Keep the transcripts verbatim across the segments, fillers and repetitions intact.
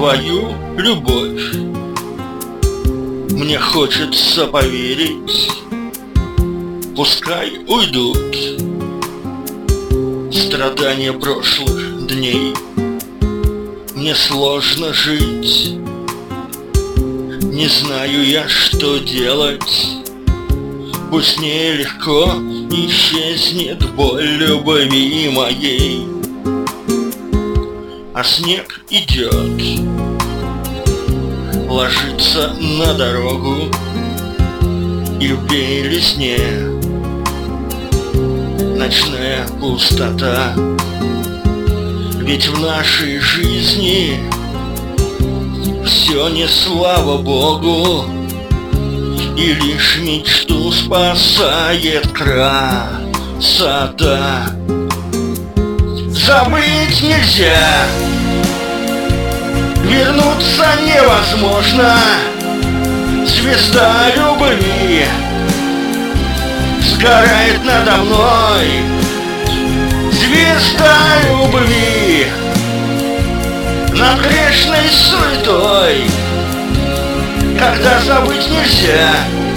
твою любовь. Мне хочется поверить, пускай уйдут страдания прошлых дней. Мне сложно жить, не знаю я, что делать. Пусть нелегко исчезнет боль любви моей. А снег идет, ложится на дорогу, и в белесне ночная пустота. Ведь в нашей жизни все не слава Богу, и лишь мечту спасает красота. Забыть нельзя, вернуться невозможно. Звезда любви сгорает надо мной. Звезда любви над грешной суетой. Когда забыть нельзя,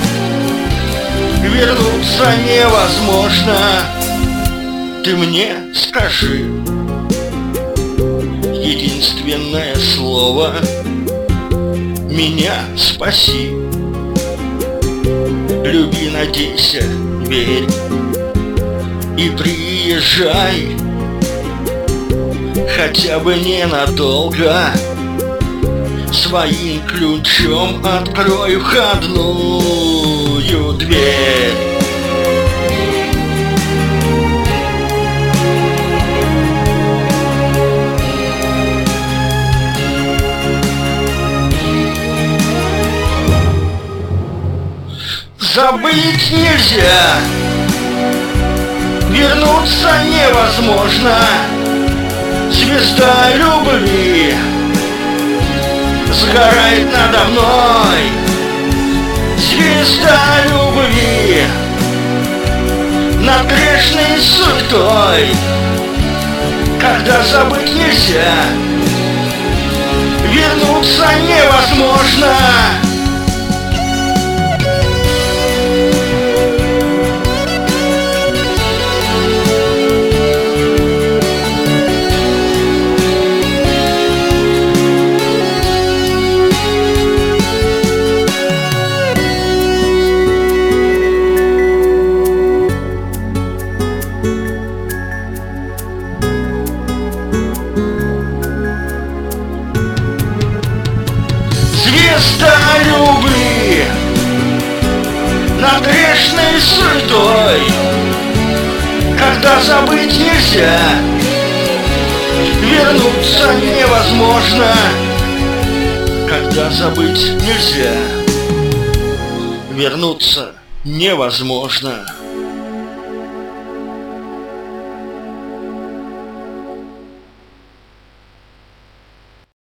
вернуться невозможно. Ты мне скажи единственное слово: меня спаси. Люби, надейся, верь и приезжай, хотя бы ненадолго. Своим ключом открой входную дверь. Забыть нельзя, вернуться невозможно. Звезда любви сгорает надо мной. Звезда любви над грешной суетой. Когда забыть нельзя, вернуться невозможно. Звезда любви над грешной суетой. Когда забыть нельзя, вернуться невозможно. Когда забыть нельзя, вернуться невозможно.